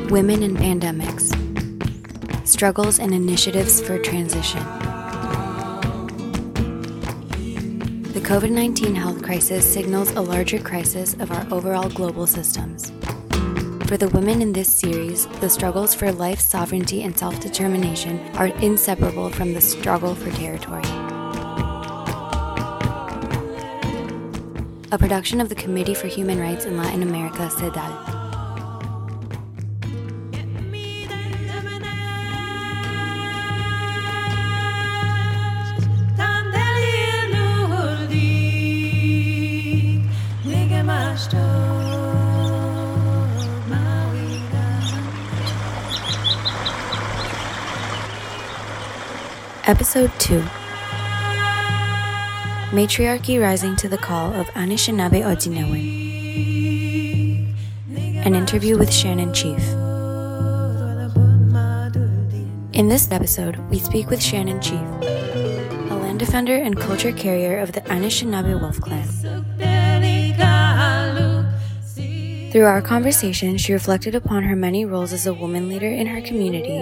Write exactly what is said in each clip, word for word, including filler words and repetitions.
Women in Pandemics. Struggles and Initiatives for Transition. The COVID nineteen health crisis signals a larger crisis of our overall global systems. For the women in this series, the struggles for life, sovereignty, and self-determination are inseparable from the struggle for territory. A production of the Committee for Human Rights in Latin America, CEDAL. Episode two. Matriarchy Rising to the Call of Anishinaabe Ojinawen. An interview with Shannon Chief. In this episode, we speak with Shannon Chief, a land defender and culture carrier of the Anishinaabe Wolf Clan. Through our conversation, she reflected upon her many roles as a woman leader in her community,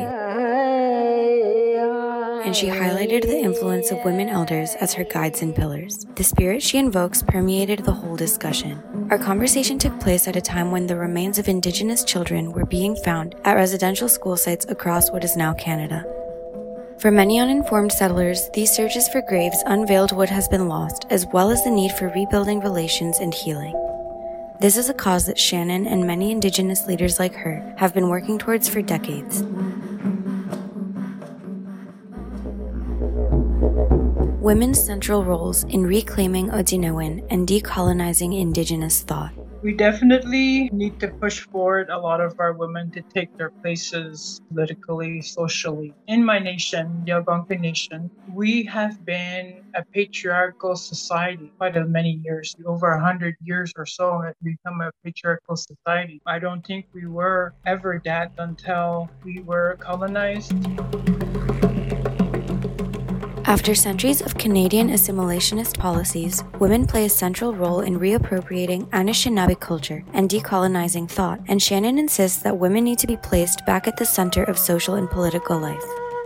and she highlighted the influence of women elders as her guides and pillars. The spirit she invokes permeated the whole discussion. Our conversation took place at a time when the remains of Indigenous children were being found at residential school sites across what is now Canada. For many uninformed settlers, these searches for graves unveiled what has been lost, as well as the need for rebuilding relations and healing. This is a cause that Shannon and many Indigenous leaders like her have been working towards for decades. Women's central roles in reclaiming Ojinawen and decolonizing Indigenous thought. We definitely need to push forward a lot of our women to take their places politically, socially. In my nation, the Algonquin Nation, we have been a patriarchal society quite a many years. Over a hundred years or so, have become a patriarchal society. I don't think we were ever that until we were colonized. After centuries of Canadian assimilationist policies, women play a central role in reappropriating Anishinaabe culture and decolonizing thought, and Shannon insists that women need to be placed back at the center of social and political life.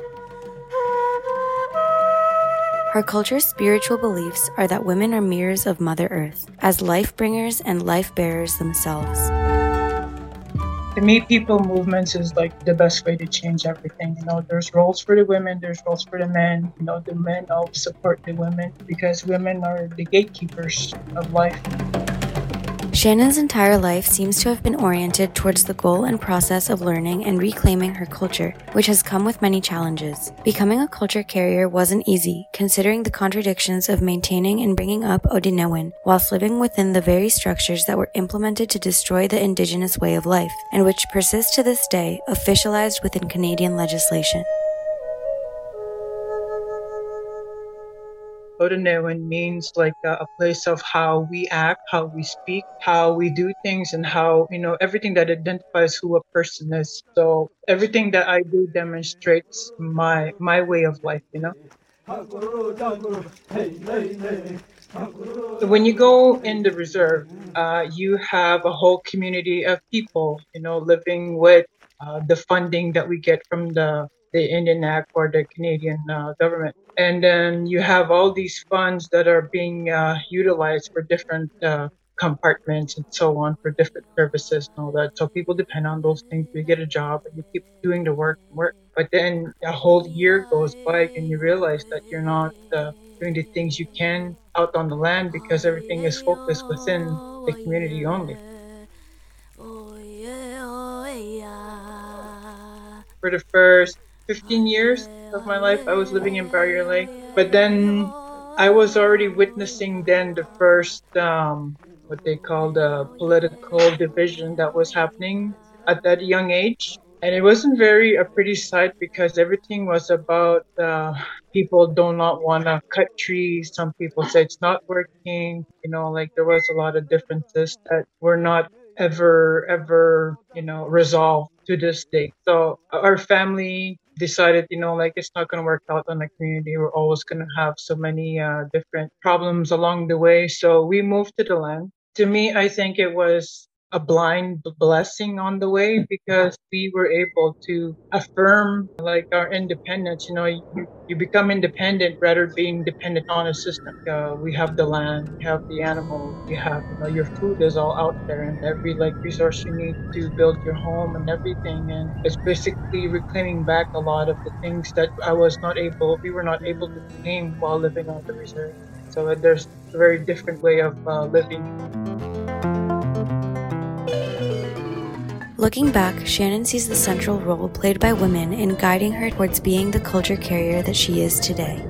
Her culture's spiritual beliefs are that women are mirrors of Mother Earth, as life bringers and life bearers themselves. To me, people movements is like the best way to change everything. You know, there's roles for the women, there's roles for the men. You know, the men always support the women because women are the gatekeepers of life. Shannon's entire life seems to have been oriented towards the goal and process of learning and reclaiming her culture, which has come with many challenges. Becoming a culture carrier wasn't easy, considering the contradictions of maintaining and bringing up Ojinawen whilst living within the very structures that were implemented to destroy the Indigenous way of life, and which persist to this day, officialized within Canadian legislation. Ojinawen means like a, a place of how we act, how we speak, how we do things, and how, you know, everything that identifies who a person is. So everything that I do demonstrates my my way of life, you know. So when you go in the reserve, uh, you have a whole community of people, you know, living with uh, the funding that we get from the the Indian Act or the Canadian uh, government. And then you have all these funds that are being uh, utilized for different uh, compartments and so on, for different services and all that. So people depend on those things. You get a job and you keep doing the work and work. But then a whole year goes by and you realize that you're not uh, doing the things you can out on the land because everything is focused within the community only. For the first fifteen years of my life, I was living in Barrier Lake. But then I was already witnessing then the first, um, what they call the political division that was happening at that young age. And it wasn't very a pretty sight because everything was about uh, people do not want to cut trees. Some people say it's not working. You know, like there was a lot of differences that were not ever, ever, you know, resolved to this day. So our family decided, you know, like it's not going to work out on the community. We're always going to have so many uh, different problems along the way. So we moved to the land. To me, I think it was a blind blessing on the way because we were able to affirm like our independence. You know, you, you become independent rather than being dependent on a system. Uh, we have the land, we have the animals, we have, you know, your food is all out there and every like resource you need to build your home and everything. And it's basically reclaiming back a lot of the things that I was not able, we were not able to claim while living on the reserve. So uh, there's a very different way of uh, living. Looking back, Shannon sees the central role played by women in guiding her towards being the culture carrier that she is today.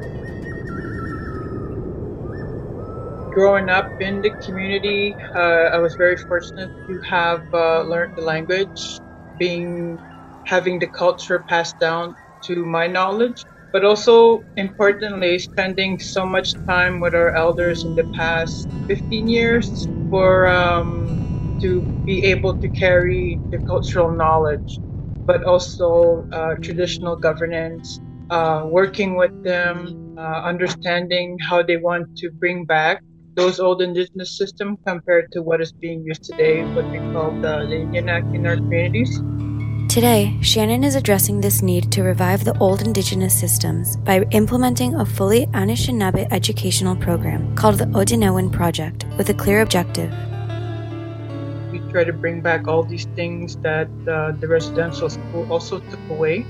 Growing up in the community, uh, I was very fortunate to have uh, learned the language, being having the culture passed down to my knowledge, but also importantly, spending so much time with our elders in the past fifteen years for um, to be able to carry the cultural knowledge, but also uh, traditional governance, uh, working with them, uh, understanding how they want to bring back those old indigenous systems compared to what is being used today, what we call the, the Indian Act in our communities. Today, Shannon is addressing this need to revive the old indigenous systems by implementing a fully Anishinaabe educational program called the Odinewin Project with a clear objective. We try to bring back all these things that uh, the residential school also took away.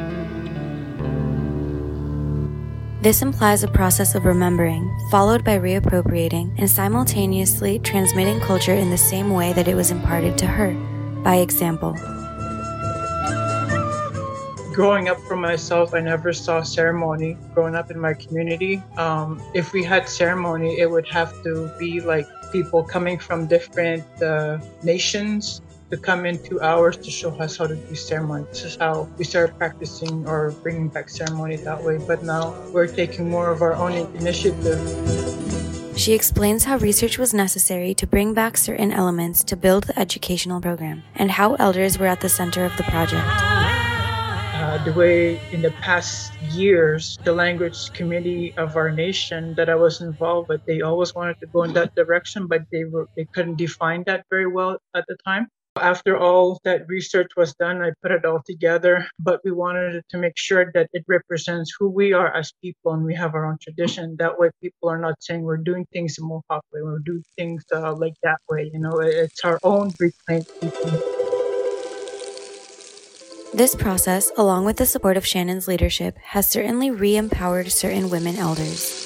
This implies a process of remembering, followed by reappropriating, and simultaneously transmitting culture in the same way that it was imparted to her, by example. Growing up for myself, I never saw ceremony. Growing up in my community, um, if we had ceremony, it would have to be like people coming from different uh, nations to come in two hours to show us how to do ceremony. This is how we started practicing or bringing back ceremony that way. But now we're taking more of our own initiative. She explains how research was necessary to bring back certain elements to build the educational program, and how elders were at the center of the project. Uh, the way in the past years, the language committee of our nation that I was involved with, they always wanted to go in that direction, but they were they couldn't define that very well at the time. After all that research was done, I put it all together, but we wanted to make sure that it represents who we are as people and we have our own tradition. That way people are not saying we're doing things the Mohawk way, we're doing things uh, like that way. You know, it's our own reclaimed people. This process, along with the support of Shannon's leadership, has certainly re-empowered certain women elders.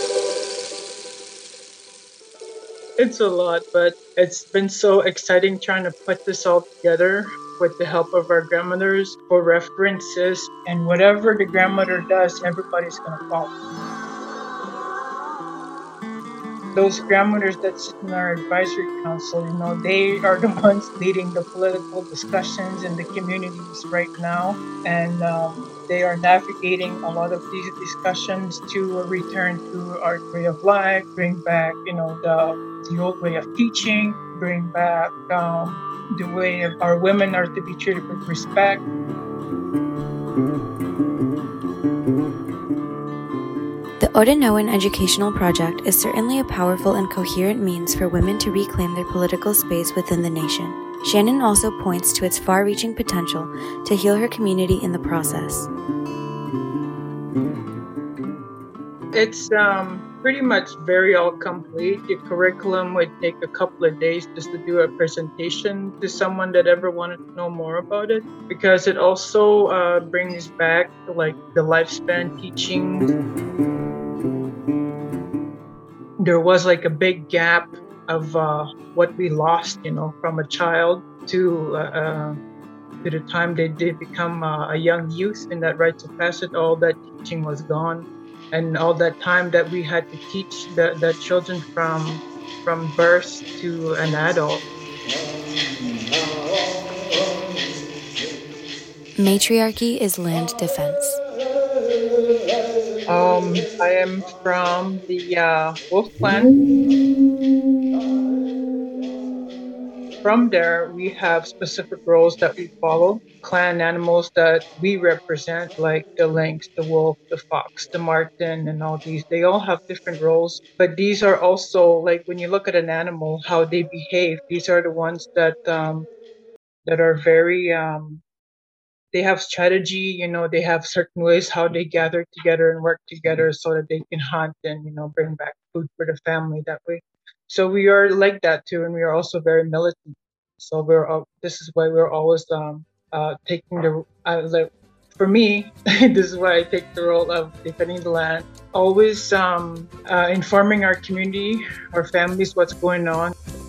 It's a lot, but it's been so exciting trying to put this all together with the help of our grandmothers for references. And whatever the grandmother does, everybody's going to follow. Those grandmothers that sit in our advisory council, you know, they are the ones leading the political discussions in the communities right now. And um, they are navigating a lot of these discussions to return to our way of life, bring back, you know, the, the old way of teaching, bring back um, the way of our women are to be treated with respect. The Odinewin Educational Project is certainly a powerful and coherent means for women to reclaim their political space within the nation. Shannon also points to its far-reaching potential to heal her community in the process. It's um, pretty much very all complete. The curriculum would take a couple of days just to do a presentation to someone that ever wanted to know more about it, because it also uh, brings back like the lifespan teaching. There was like a big gap of uh, what we lost, you know, from a child to uh, uh, to the time they did become uh, a young youth in that rites of passage. All that teaching was gone, and all that time that we had to teach the, the children from from birth to an adult. Matriarchy is land defense. Um, I am from the uh, Wolf Clan. from there, we have specific roles that we follow. Clan animals that we represent, like the lynx, the wolf, the fox, the marten, and all these, they all have different roles. But these are also, like when you look at an animal, how they behave, these are the ones that um, that are very um, they have strategy, you know, they have certain ways how they gather together and work together so that they can hunt and, you know, bring back food for the family that way. So we are like that too, and we are also very militant. So we're all, this is why we're always um uh taking the uh, like for me this is why I take the role of defending the land, always um uh, informing our community, our families, what's going on.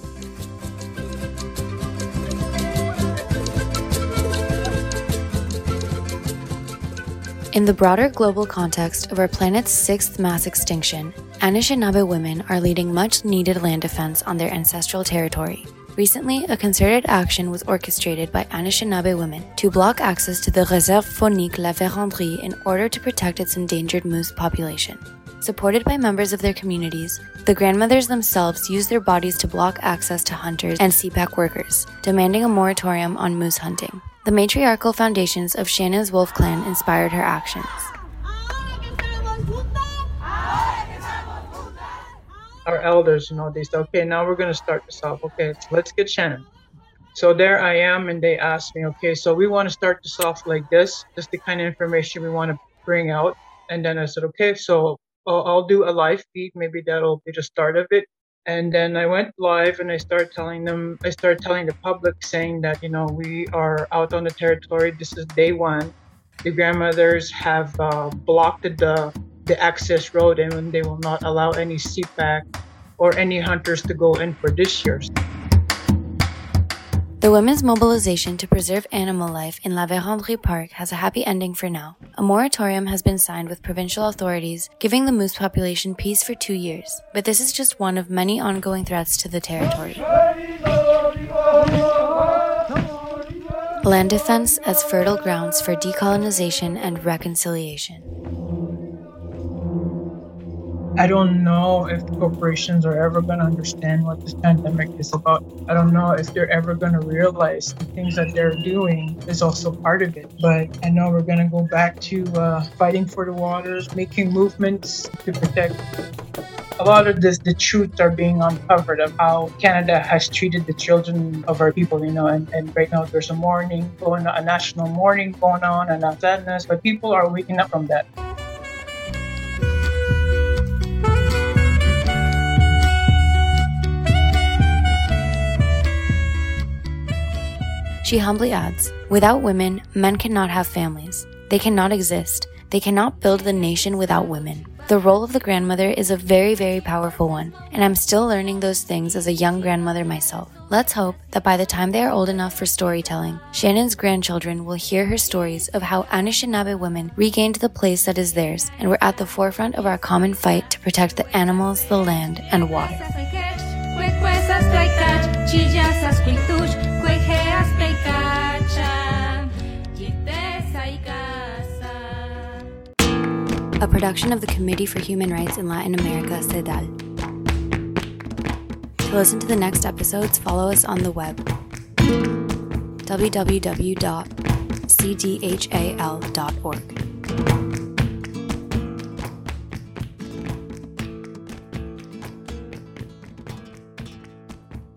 In the broader global context of our planet's sixth mass extinction, Anishinaabe women are leading much-needed land defense on their ancestral territory. Recently, a concerted action was orchestrated by Anishinaabe women to block access to the Réserve faunique La Vérendrye in order to protect its endangered moose population. Supported by members of their communities, the grandmothers themselves used their bodies to block access to hunters and C PAC workers, demanding a moratorium on moose hunting. The matriarchal foundations of Shannon's Wolf Clan inspired her actions. Our elders, you know, they said, okay, now we're going to start this off. Okay, so let's get Shannon. So there I am, and they asked me, okay, so we want to start this off like this. This is the kind of information we want to bring out. And then I said, okay, so I'll, I'll do a live feed. Maybe that'll be the start of it. And then I went live and I started telling them, I started telling the public saying that, you know, we are out on the territory. This is day one. The grandmothers have uh, blocked the, the access road, and they will not allow any C PAC or any hunters to go in for this year. The women's mobilization to preserve animal life in La Vérendrye Park has a happy ending for now. A moratorium has been signed with provincial authorities, giving the moose population peace for two years. But this is just one of many ongoing threats to the territory. Land defense as fertile grounds for decolonization and reconciliation. I don't know if corporations are ever going to understand what this pandemic is about. I don't know if they're ever going to realize the things that they're doing is also part of it. But I know we're going to go back to uh, fighting for the waters, making movements to protect. A lot of this, the truths are being uncovered of how Canada has treated the children of our people, you know, and, and right now there's a mourning going on, a national mourning going on, and a sadness, but people are waking up from that. She humbly adds, without women, men cannot have families. They cannot exist. They cannot build the nation without women. The role of the grandmother is a very, very powerful one, and I'm still learning those things as a young grandmother myself. Let's hope that by the time they are old enough for storytelling, Shannon's grandchildren will hear her stories of how Anishinaabe women regained the place that is theirs and were at the forefront of our common fight to protect the animals, the land, and water. A production of the Committee for Human Rights in Latin America, CEDAL. To listen to the next episodes, follow us on the web, w w w dot c d h a l dot org.